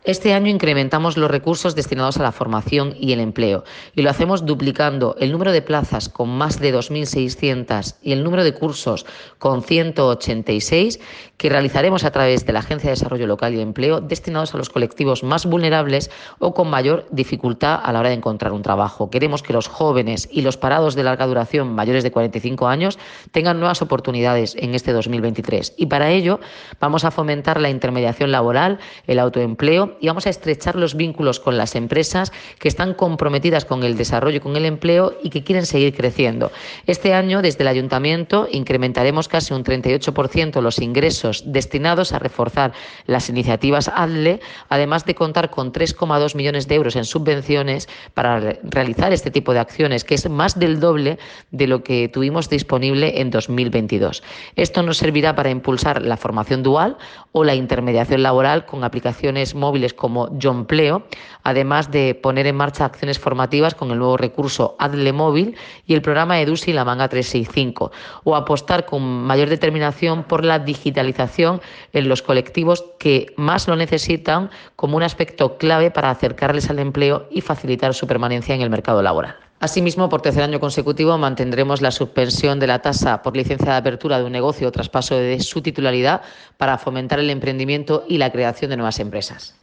Este año incrementamos los recursos destinados a la formación y el empleo y lo hacemos duplicando el número de plazas con más de 2.600 y el número de cursos con 186 que realizaremos a través de la Agencia de Desarrollo Local y Empleo destinados a los colectivos más vulnerables o con mayor dificultad a la hora de encontrar un trabajo. Queremos que los jóvenes y los parados de larga duración mayores de 45 años tengan nuevas oportunidades en este 2023 y para ello vamos a fomentar la intermediación laboral, el autoempleo y vamos a estrechar los vínculos con las empresas que están comprometidas con el desarrollo y con el empleo y que quieren seguir creciendo. Este año, desde el Ayuntamiento, incrementaremos casi un 38% los ingresos destinados a reforzar las iniciativas ADLE, además de contar con 3,2 millones de euros en subvenciones para realizar este tipo de acciones, que es más del doble de lo que tuvimos disponible en 2022. Esto nos servirá para impulsar la formación dual o la intermediación laboral con aplicaciones móviles como Yoempleo, además de poner en marcha acciones formativas con el nuevo recurso ADLE Móvil y el programa EDUSI y la Manga 365, o apostar con mayor determinación por la digitalización en los colectivos que más lo necesitan como un aspecto clave para acercarles al empleo y facilitar su permanencia en el mercado laboral. Asimismo, por tercer año consecutivo mantendremos la suspensión de la tasa por licencia de apertura de un negocio o traspaso de su titularidad para fomentar el emprendimiento y la creación de nuevas empresas.